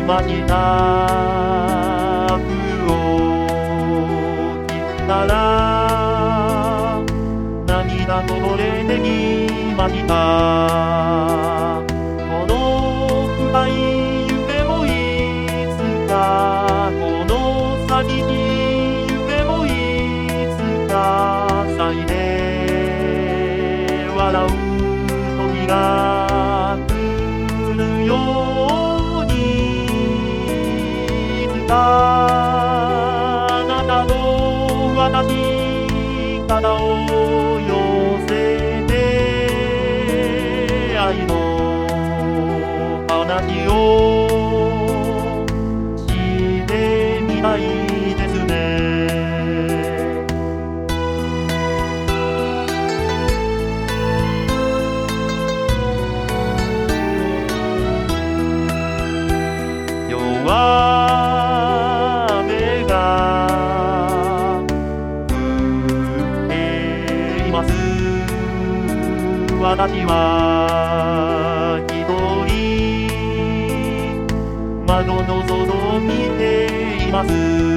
ました服を着たら涙こぼれてきましたこの深い夢もいつかこの寂しい夢もいつか咲いて笑う時が来るようにいつかあなたと私肩を寄せて愛の話をしてみたいですね夜は雨が降っています私は一人窓の外を見ています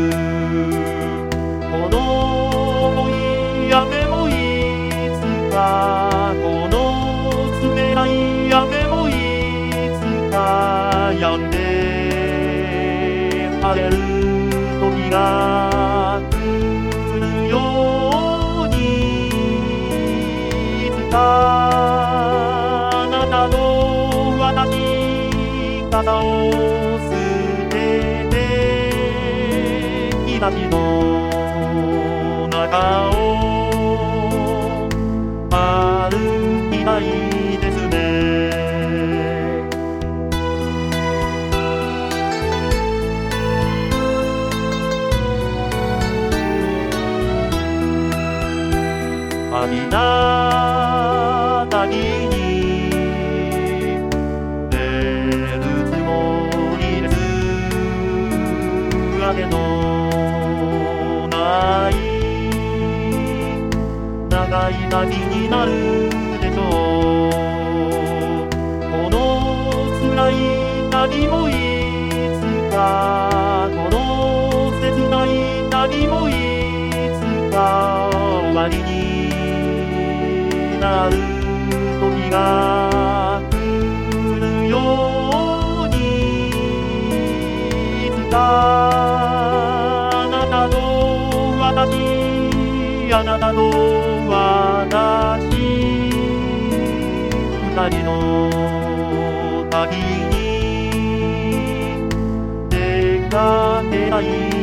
この重い雨もいつかこの冷たい雨もいつか止んで晴れる時が来るようにいつかあなたと私肩を捨てて日差しの中を歩きたいですね旅立った日に出るつもりですあてのない長い旅になるでしょうこの辛い旅もいつかこの切ない旅もいつか終わりになる時が来るようにいつかあなたと私あなたと私二人の旅に出かけたい